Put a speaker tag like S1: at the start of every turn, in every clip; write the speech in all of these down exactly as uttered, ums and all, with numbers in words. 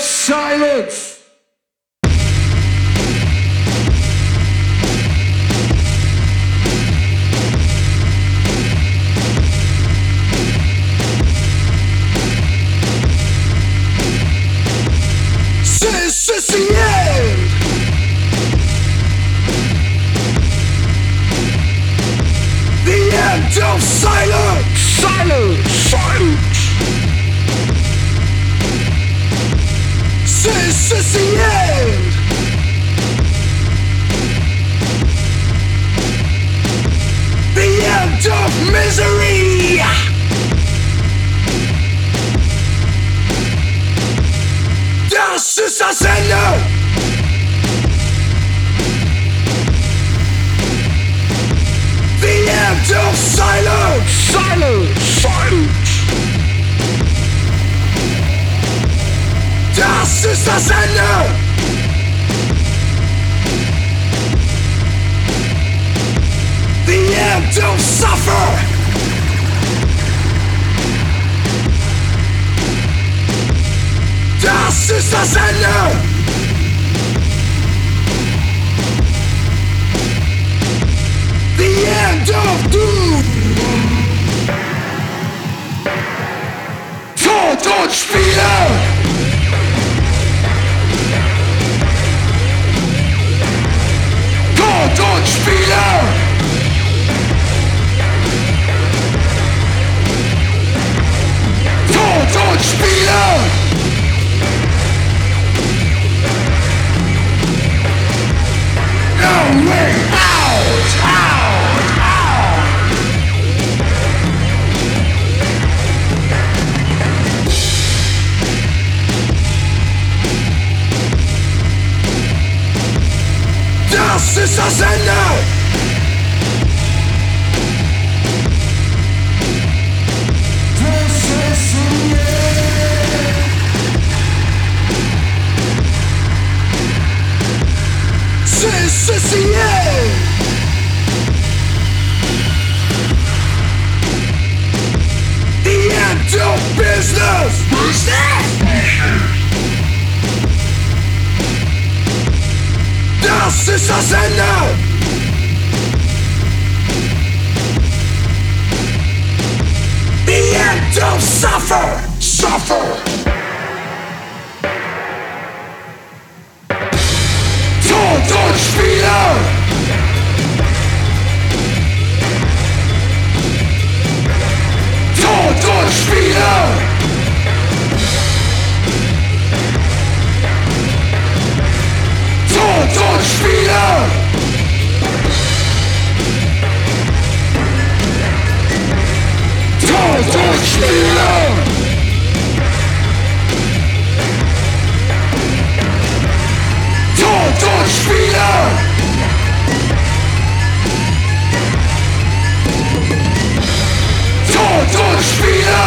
S1: silence. This is the end. The end of silence. Silence. Silence. This is the end. The end of misery. Das ist das Ende. The end of silence. Silence. Silence. Das ist das Ende. The end of suffer. Das ist das Ende. The end of doom. Tod und Spiele. Tod und Spiele. Tod und Spiele. No way out, out, out. Das ist das Ende. This is the end. The end of business. Business. Das ist das Ende. The end of suffer. Suffer. Tod und Spiele. Tod und Spiele. Tod und Spiele. Tod und Spiele. Tod und Spiele. Tod und Spiele.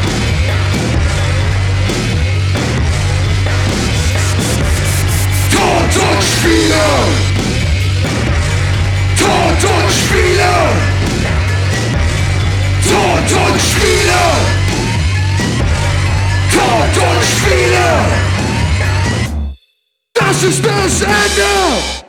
S1: Tod und Spiele. Tod und Spiele. Tod und Spiele. Tod und Spiele. Das ist das Ende!